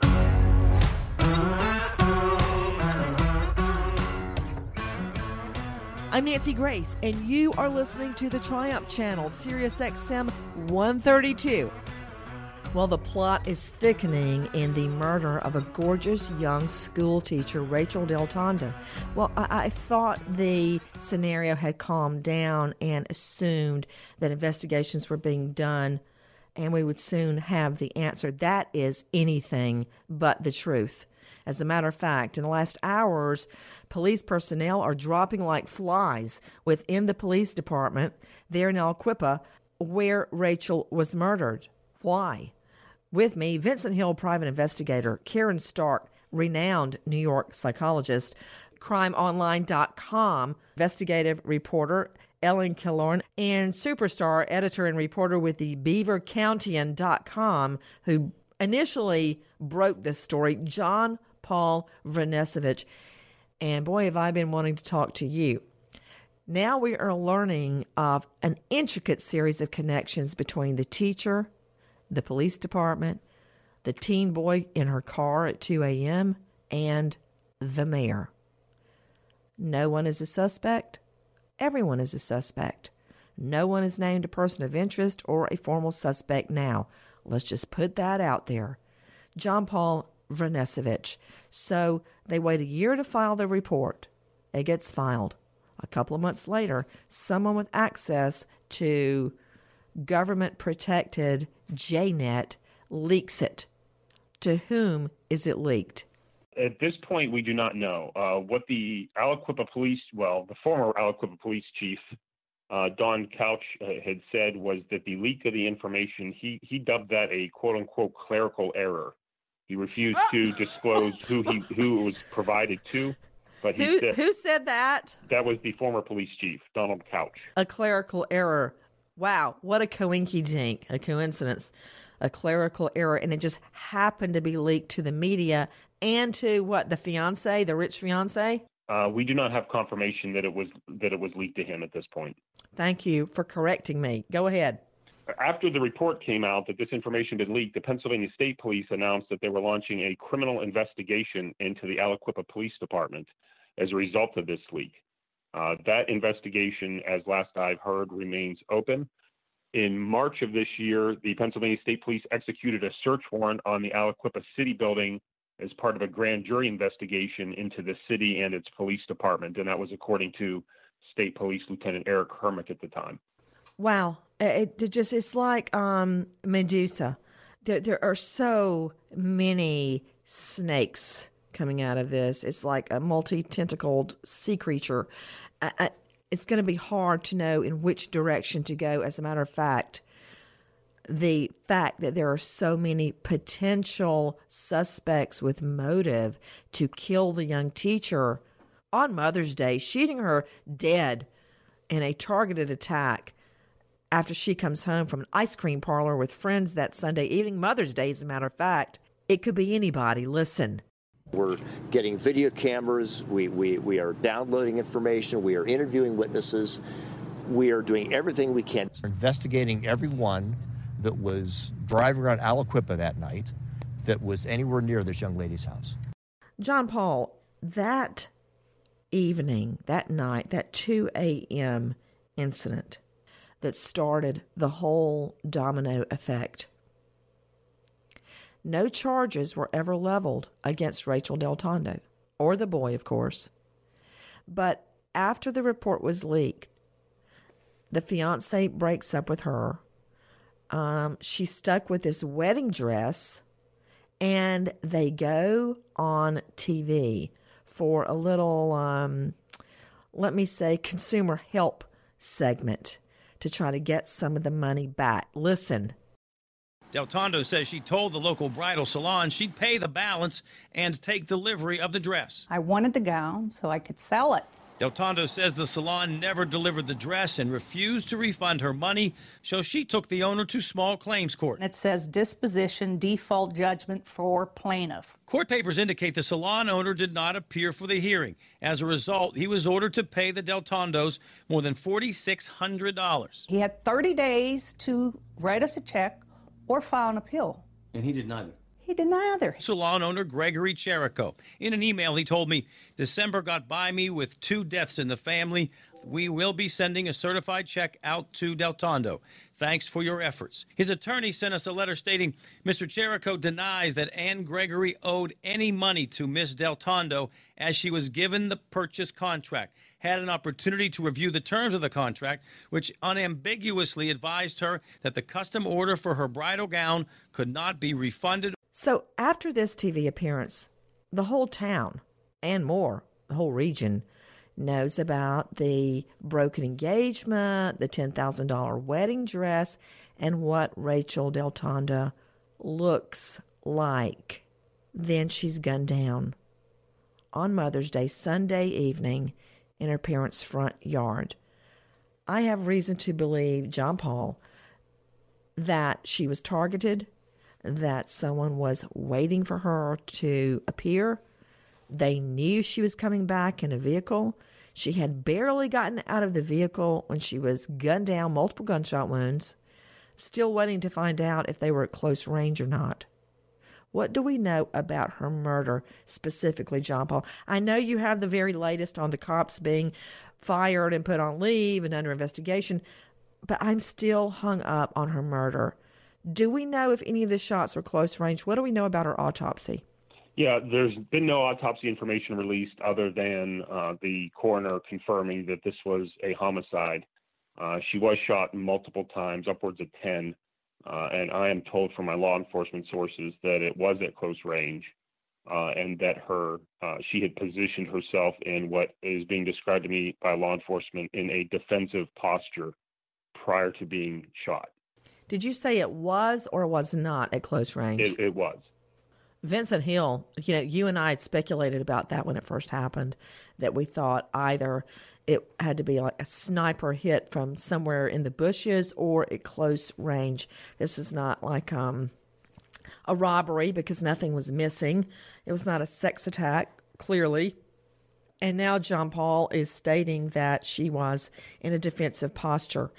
I'm Nancy Grace, and you are listening to the Triumph Channel, Sirius X M one thirty-two. Well, the plot is thickening in the murder of a gorgeous young school teacher, Rachel Del Tonda. Well, I, I thought the scenario had calmed down and assumed that investigations were being done and we would soon have the answer. That is anything but the truth. As a matter of fact, in the last hours, police personnel are dropping like flies within the police department there in Aliquippa where Rachel was murdered. Why? With me, Vincent Hill private investigator, Karen Stark, renowned New York psychologist, crime online dot com investigative reporter, Ellen Killorn, and superstar editor and reporter with the beaver countian dot com, who initially broke this story, John Paul Vranesevich. And boy, have I been wanting to talk to you. Now we are learning of an intricate series of connections between the teacher, the police department, the teen boy in her car at two a.m., and the mayor. No one is a suspect. Everyone is a suspect. No one is named a person of interest or a formal suspect now. Let's just put that out there. John Paul Vranesevich. So they wait a year to file the report. It gets filed. A couple of months later, someone with access to government-protected J net leaks it. To whom is it leaked? At this point, we do not know. Uh, what the Aliquippa police, well, the former Aliquippa police chief, uh, Don Couch, uh, had said was that the leak of the information, he, he dubbed that a quote-unquote clerical error. He refused to disclose who he who it was provided to. But he who, said, who said that? That was the former police chief, Donald Couch. A clerical error. Wow, what a coinky-dink, a coincidence, a clerical error, and it just happened to be leaked to the media and to, what, the fiancé, the rich fiancé? Uh, we do not have confirmation that it was that it was leaked to him at this point. Thank you for correcting me. Go ahead. After the report came out that this information had been leaked, the Pennsylvania State Police announced that they were launching a criminal investigation into the Aliquippa Police Department as a result of this leak. Uh, that investigation, as last I've heard, remains open. In March of this year, the Pennsylvania State Police executed a search warrant on the Aliquippa City building as part of a grand jury investigation into the city and its police department, and that was according to State Police Lieutenant Eric Hermick at the time. Wow. It, it just, it's like um, Medusa. There, there are so many snakes coming out of this. It's like a multi-tentacled sea creature. I, I, it's going to be hard to know in which direction to go. As a matter of fact, the fact that there are so many potential suspects with motive to kill the young teacher on Mother's Day, shooting her dead in a targeted attack after she comes home from an ice cream parlor with friends that Sunday evening, Mother's Day, as a matter of fact. It could be anybody. Listen. We're getting video cameras. We, we, we are downloading information. We are interviewing witnesses. We are doing everything we can. We're investigating everyone that was driving around Aliquippa that night that was anywhere near this young lady's house. John Paul, that evening, that night, that two a.m. incident that started the whole domino effect, no charges were ever leveled against Rachel Del Tondo, or the boy, of course. But after the report was leaked, the fiance breaks up with her. Um, she's stuck with this wedding dress, and they go on T V for a little, um, let me say, consumer help segment to try to get some of the money back. Listen. Del Tondo says she told the local bridal salon she'd pay the balance and take delivery of the dress. I wanted the gown so I could sell it. Del Tondo says the salon never delivered the dress and refused to refund her money, so she took the owner to small claims court. It says disposition default judgment for plaintiff. Court papers indicate the salon owner did not appear for the hearing. As a result, he was ordered to pay the Del Tondos more than four thousand six hundred dollars. He had thirty days to write us a check or file an appeal. And he did neither. He did neither. Salon owner Gregory Cherico. In an email, he told me, December got by me with two deaths in the family. We will be sending a certified check out to Del Tondo. Thanks for your efforts. His attorney sent us a letter stating Mister Cherico denies that Ann Gregory owed any money to Miss Del Tondo as she was given the purchase contract, had an opportunity to review the terms of the contract, which unambiguously advised her that the custom order for her bridal gown could not be refunded. So after this T V appearance, the whole town and more, the whole region, knows about the broken engagement, the ten thousand dollars wedding dress, and what Rachel Del Tondo looks like. Then she's gunned down on Mother's Day, Sunday evening, in her parents' front yard. I have reason to believe, John Paul, that she was targeted, that someone was waiting for her to appear. They knew she was coming back in a vehicle. She had barely gotten out of the vehicle when she was gunned down, multiple gunshot wounds, still waiting to find out if they were at close range or not. What do we know about her murder specifically, John Paul? I know you have the very latest on the cops being fired and put on leave and under investigation, but I'm still hung up on her murder. Do we know if any of the shots were close range? What do we know about her autopsy? Yeah, there's been no autopsy information released other than uh, the coroner confirming that this was a homicide. Uh, she was shot multiple times, upwards of ten. Uh, and I am told from my law enforcement sources that it was at close range, uh, and that her uh, she had positioned herself in what is being described to me by law enforcement in a defensive posture prior to being shot. Did you say it was or was not at close range? It, it was. Vincent Hill, you know, you and I had speculated about that when it first happened, that we thought either it had to be like a sniper hit from somewhere in the bushes or at close range. This is not like um, a robbery because nothing was missing. It was not a sex attack, clearly. And now John Paul is stating that she was in a defensive posture.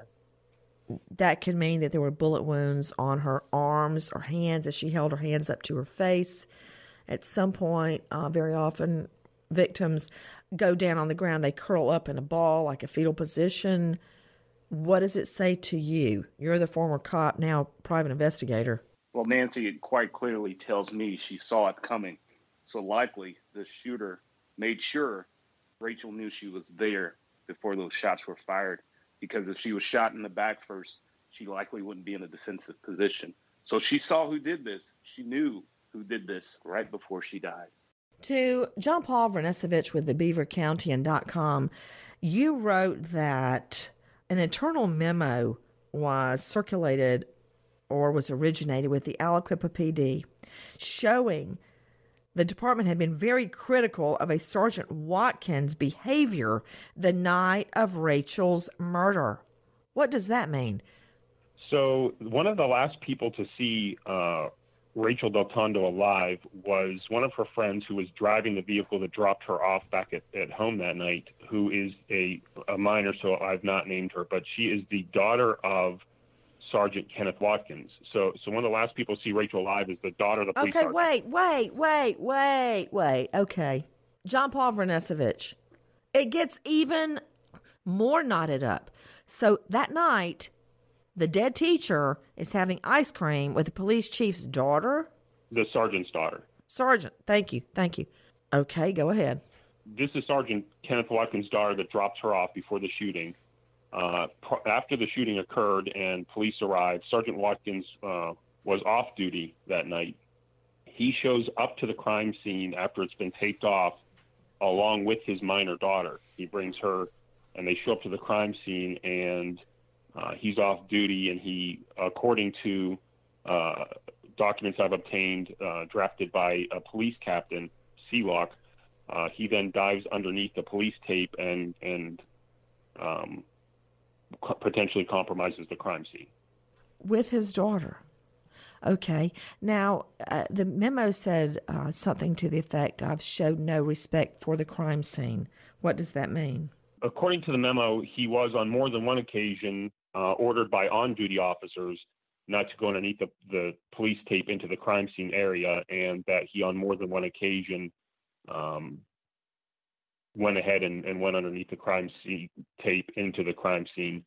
That could mean that there were bullet wounds on her arms or hands as she held her hands up to her face. At some point, uh, very often, victims go down on the ground. They curl up in a ball like a fetal position. What does it say to you? You're the former cop, now private investigator. Well, Nancy, it quite clearly tells me she saw it coming. So likely the shooter made sure Rachel knew she was there before those shots were fired. Because if she was shot in the back first, she likely wouldn't be in a defensive position. So she saw who did this. She knew who did this right before she died. To John Paul Vernesevich with the Beaver County dot com, you wrote that an internal memo was circulated or was originated with the Aliquippa P D showing the department had been very critical of a Sergeant Watkins' behavior the night of Rachel's murder. What does that mean? So one of the last people to see uh, Rachel Del Tondo alive was one of her friends who was driving the vehicle that dropped her off back at, at home that night, who is a, a minor, so I've not named her, but she is the daughter of Sergeant Kenneth Watkins. So, so one of the last people to see Rachel alive is the daughter of the police Okay, sergeant. wait, wait, wait, wait, wait. Okay. John Paul Vernesevich. It gets even more knotted up. So that night, the dead teacher is having ice cream with the police chief's daughter? The sergeant's daughter. Sergeant, thank you, thank you. Okay, go ahead. This is Sergeant Kenneth Watkins' daughter that dropped her off before the shooting. Uh, pr- after the shooting occurred and police arrived, Sergeant Watkins uh, was off duty that night. He shows up to the crime scene after it's been taped off, along with his minor daughter. He brings her, and they show up to the crime scene, and uh, he's off duty, and he, according to uh, documents I've obtained, uh, drafted by a police captain, Sealock, uh, he then dives underneath the police tape and, and um, co- potentially compromises the crime scene. With his daughter. Okay. Now, uh, the memo said uh, something to the effect of showed no respect for the crime scene. What does that mean? According to the memo, he was on more than one occasion uh, ordered by on-duty officers not to go underneath the, the police tape into the crime scene area, and that he on more than one occasion um, went ahead and, and went underneath the crime scene tape into the crime scene.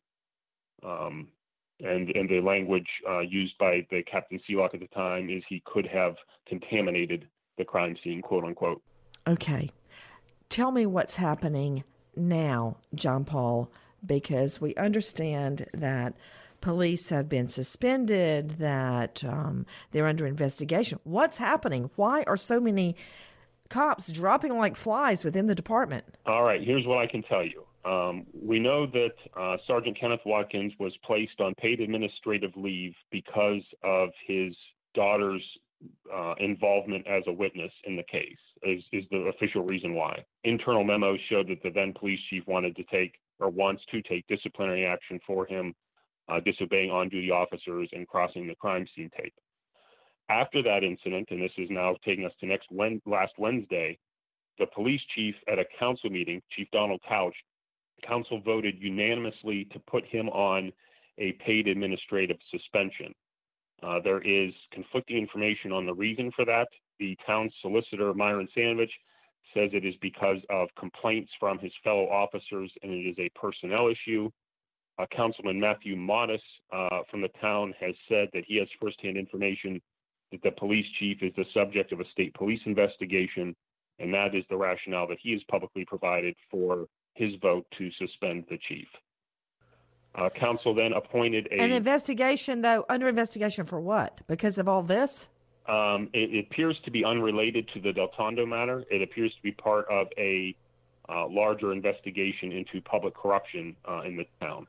Um, and, and the language uh, used by the Captain Sealock at the time is he could have contaminated the crime scene, quote unquote. Okay. Tell me what's happening now, John Paul, because we understand that police have been suspended, that um, they're under investigation. What's happening? Why are so many cops dropping like flies within the department? All right, here's what I can tell you. Um, we know that uh, Sergeant Kenneth Watkins was placed on paid administrative leave because of his daughter's uh, involvement as a witness in the case, is, is the official reason why. Internal memos showed that the then police chief wanted to take, or wants to take, disciplinary action for him, uh, disobeying on-duty officers and crossing the crime scene tape. After that incident, and this is now taking us to next Wed- last Wednesday, the police chief at a council meeting, Chief Donald Couch, council voted unanimously to put him on a paid administrative suspension. Uh, there is conflicting information on the reason for that. The town solicitor, Myron Sandwich, says it is because of complaints from his fellow officers and it is a personnel issue. Uh, Councilman Matthew Modis uh, from the town has said that he has firsthand information that the police chief is the subject of a state police investigation, and that is the rationale that he has publicly provided for his vote to suspend the chief. Uh, council then appointed a... An investigation, though, under investigation for what? Because of all this? Um, it, it appears to be unrelated to the Del Tondo matter. It appears to be part of a uh, larger investigation into public corruption uh, in the town.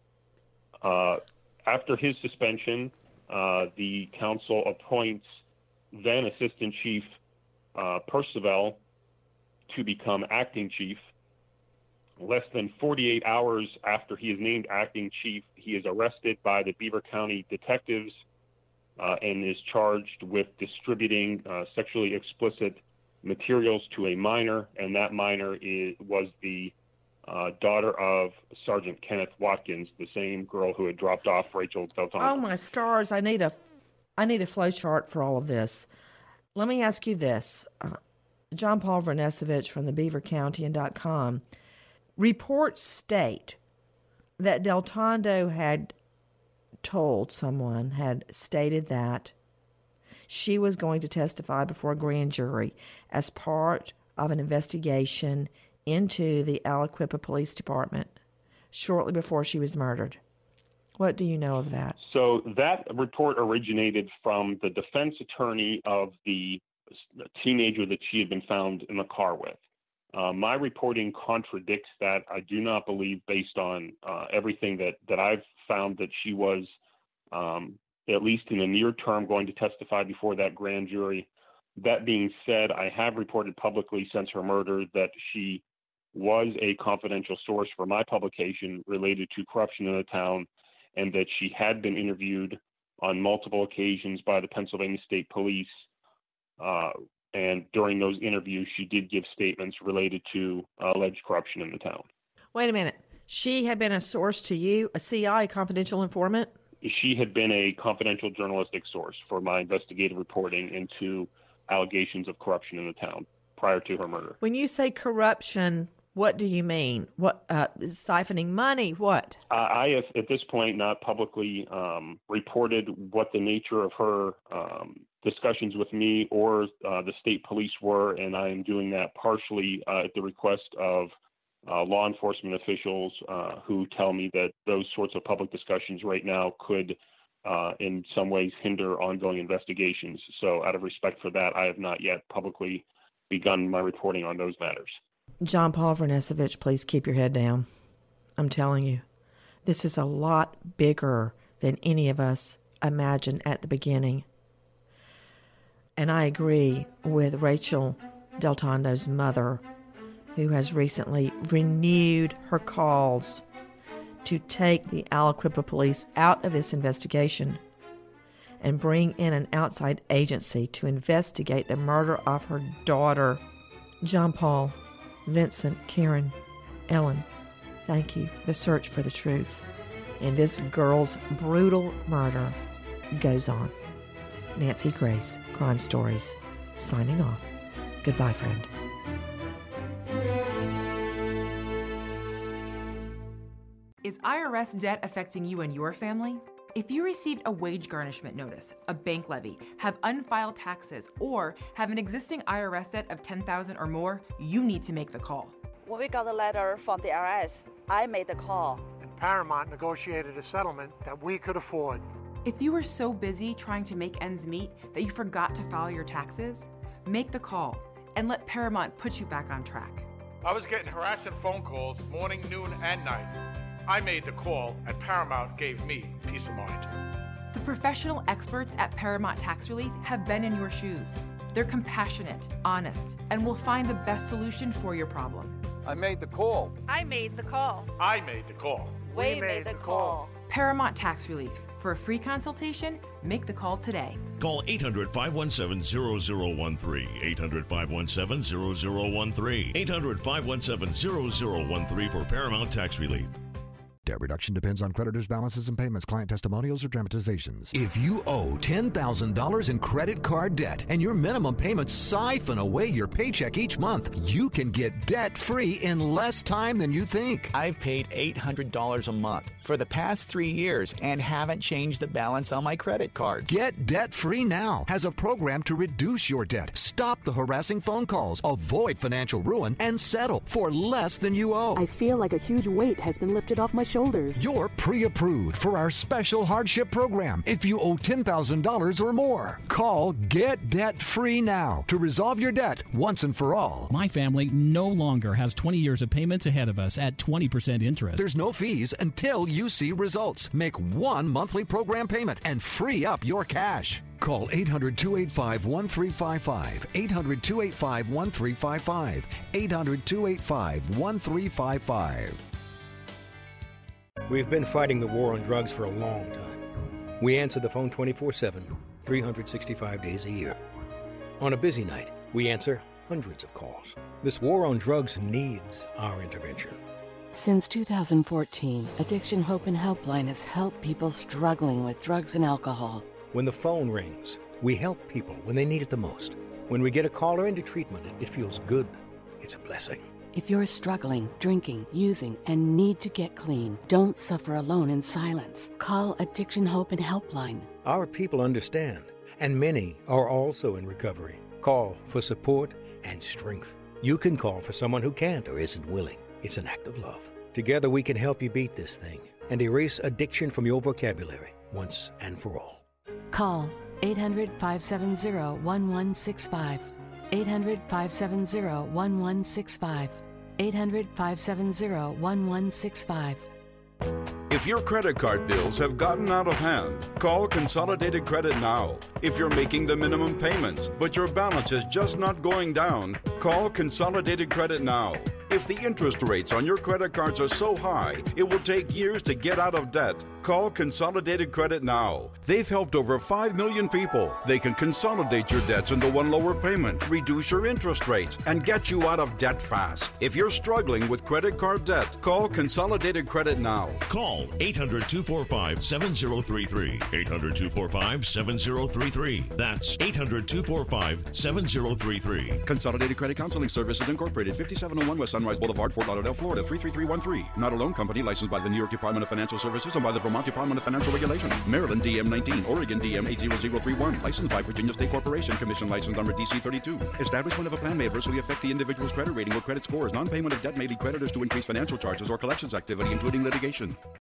Uh, after his suspension, uh, the council appoints then Assistant Chief uh, Percival to become acting chief. Less than forty-eight hours after he is named acting chief, he is arrested by the Beaver County detectives uh, and is charged with distributing uh, sexually explicit materials to a minor, and that minor is, was the uh, daughter of Sergeant Kenneth Watkins, the same girl who had dropped off Rachel Del Tondo. Oh my stars! I need a, I need a flow chart for all of this. Let me ask you this, uh, John Paul Vernesevich from the Beaver County and dot com. Reports state that Del Tondo had told someone, had stated that she was going to testify before a grand jury as part of an investigation into the Aliquippa Police Department shortly before she was murdered. What do you know of that? So that report originated from the defense attorney of the teenager that she had been found in the car with. Uh, my reporting contradicts that. I do not believe, based on uh, everything that, that I've found, that she was, um, at least in the near term, going to testify before that grand jury. That being said, I have reported publicly since her murder that she was a confidential source for my publication related to corruption in the town, and that she had been interviewed on multiple occasions by the Pennsylvania State Police. Uh, And during those interviews, she did give statements related to uh, alleged corruption in the town. Wait a minute. She had been a source to you, a C I, a confidential informant? she had been a confidential journalistic source for my investigative reporting into allegations of corruption in the town prior to her murder. When you say corruption, what do you mean? What uh, siphoning money? What? Uh, I have, at this point, not publicly um, reported what the nature of her um, discussions with me or uh, the state police were, and I am doing that partially uh, at the request of uh, law enforcement officials uh, who tell me that those sorts of public discussions right now could, uh, in some ways, hinder ongoing investigations. So, out of respect for that, I have not yet publicly begun my reporting on those matters. John Paul Vernesevich, please keep your head down. I'm telling you, this is a lot bigger than any of us imagined at the beginning. And I agree with Rachel Del Tondo's mother, who has recently renewed her calls to take the Aliquippa police out of this investigation and bring in an outside agency to investigate the murder of her daughter. John Paul, Vincent, Karen, Ellen, thank you. The search for the truth in this girl's brutal murder goes on. Nancy Grace, Crime Stories, signing off. Goodbye, friend. Is I R S debt affecting you and your family? If you received a wage garnishment notice, a bank levy, have unfiled taxes, or have an existing I R S debt of ten thousand dollars or more, you need to make the call. When we got the letter from the I R S, I made the call. And Paramount negotiated a settlement that we could afford. If you were so busy trying to make ends meet that you forgot to file your taxes, make the call and let Paramount put you back on track. I was getting harassing phone calls morning, noon, and night. I made the call, and Paramount gave me peace of mind. The professional experts at Paramount Tax Relief have been in your shoes. They're compassionate, honest, and will find the best solution for your problem. I made the call. I made the call. I made the call. We, we made, made the call. Paramount Tax Relief. For a free consultation, make the call today. Call eight hundred, five one seven, zero zero one three. eight hundred, five one seven, zero zero one three. eight hundred, five one seven, zero zero one three for Paramount Tax Relief. Debt reduction depends on creditors' balances and payments, client testimonials, or dramatizations. If you owe ten thousand dollars in credit card debt and your minimum payments siphon away your paycheck each month, you can get debt-free in less time than you think. I've paid eight hundred dollars a month for the past three years and haven't changed the balance on my credit cards. Get Debt-Free Now has a program to reduce your debt, stop the harassing phone calls, avoid financial ruin, and settle for less than you owe. I feel like a huge weight has been lifted off my shoulders. You're pre-approved for our special hardship program if you owe ten thousand dollars or more. Call Get Debt Free Now to resolve your debt once and for all. My family no longer has twenty years of payments ahead of us at twenty percent interest. There's no fees until you see results. Make one monthly program payment and free up your cash. Call eight hundred, two eight five, one three five five. eight hundred, two eight five, one three five five. eight hundred, two eight five, one three five five. We've been fighting the war on drugs for a long time. We answer the phone twenty-four seven, three hundred sixty-five days a year. On a busy night, we answer hundreds of calls. This war on drugs needs our intervention. Since two thousand fourteen, Addiction Hope and Helpline has helped people struggling with drugs and alcohol. When the phone rings, we help people when they need it the most. When we get a caller into treatment, it feels good. It's a blessing. If you're struggling, drinking, using, and need to get clean, don't suffer alone in silence. Call Addiction Hope and Helpline. Our people understand, and many are also in recovery. Call for support and strength. You can call for someone who can't or isn't willing. It's an act of love. Together we can help you beat this thing and erase addiction from your vocabulary once and for all. Call eight hundred, five seven zero, one one six five. eight hundred, five seven zero, one one six five. eight hundred, five seven zero, one one six five. If your credit card bills have gotten out of hand, call Consolidated Credit now. If you're making the minimum payments, but your balance is just not going down, call Consolidated Credit now. If the interest rates on your credit cards are so high, it will take years to get out of debt. Call Consolidated Credit now. They've helped over five million people. They can consolidate your debts into one lower payment, reduce your interest rates, and get you out of debt fast. If you're struggling with credit card debt, call Consolidated Credit now. Call eight hundred, two four five, seven zero three three. eight hundred, two four five, seven zero three three. That's eight hundred, two four five, seven zero three three. Consolidated Credit Counseling Services Incorporated, fifty-seven oh one West Sunrise Boulevard, Fort Lauderdale, Florida, three three three one three. Not a loan company licensed by the New York Department of Financial Services and by the Vermont Department of Financial Regulation. Maryland D M nineteen, Oregon D M eight zero zero three one. Licensed by Virginia State Corporation. Commission license number D C thirty-two. Establishment of a plan may adversely affect the individual's credit rating or credit scores. Non-payment of debt may lead creditors to increase financial charges or collections activity, including litigation.